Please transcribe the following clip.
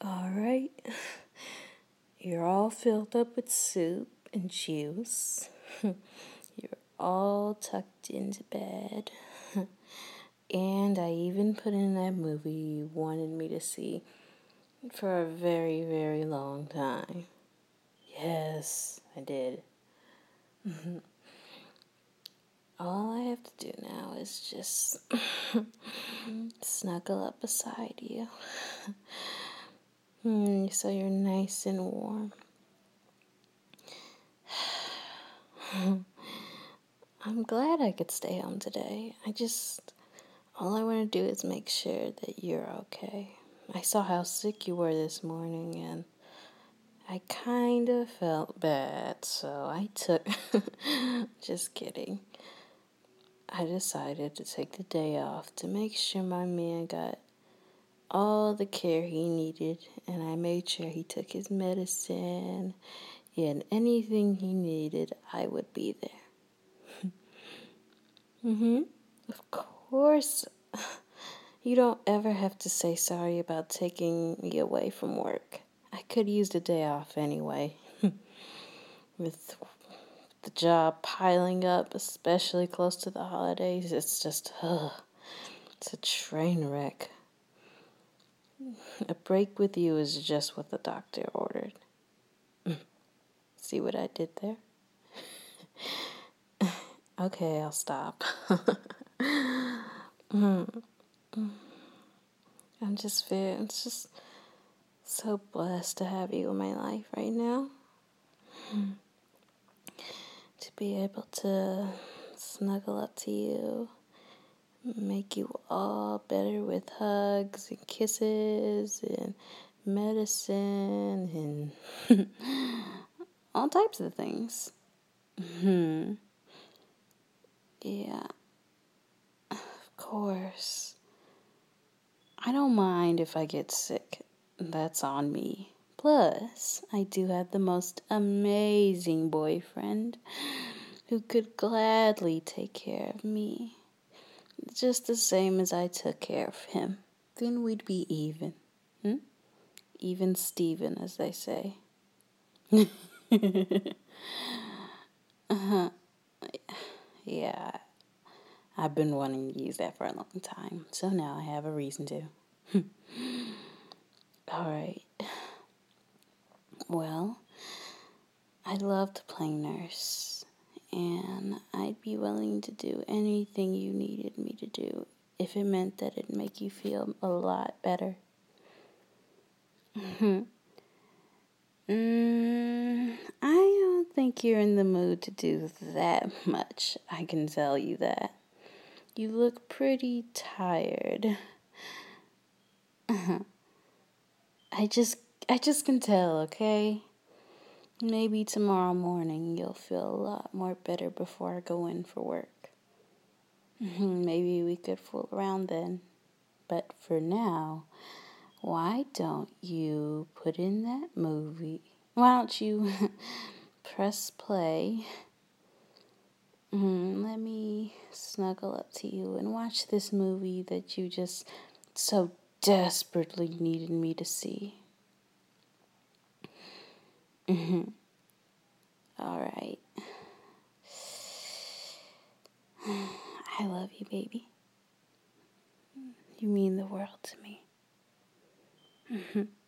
All right. You're all filled up with soup and juice. You're all tucked into bed. And I even put in that movie you wanted me to see for a very, very long time. Yes, I did. All I have to do now is just snuggle up beside you. So you're nice and warm. I'm glad I could stay home today. All I want to do is make sure that you're okay. I saw how sick you were this morning and I kind of felt bad, so just kidding. I decided to take the day off to make sure my man got all the care he needed, and I made sure he took his medicine and anything he needed, I would be there. Of course, you don't ever have to say sorry about taking me away from work. I could use the day off anyway. With the job piling up, especially close to the holidays, it's a train wreck. A break with you is just what the doctor ordered. See what I did there? Okay, I'll stop. I'm just so blessed to have you in my life right now. To be able to snuggle up to you, make you all better with hugs and kisses and medicine and all types of things. Yeah, of course. I don't mind if I get sick. That's on me. Plus, I do have the most amazing boyfriend who could gladly take care of me, just the same as I took care of him. Then we'd be even. Even Steven, as they say. Yeah, I've been wanting to use that for a long time, so now I have a reason to. All right. Well, I love to play nurse, and I'd be willing to do anything you needed me to do if it meant that it'd make you feel a lot better. I don't think you're in the mood to do that much, I can tell you that. You look pretty tired. I just can tell, okay? Maybe tomorrow morning you'll feel a lot more better before I go in for work. Maybe we could fool around then. But for now, why don't you put in that movie? Why don't you press play? Let me snuggle up to you and watch this movie that you just so desperately needed me to see. All right. I love you, baby. You mean the world to me.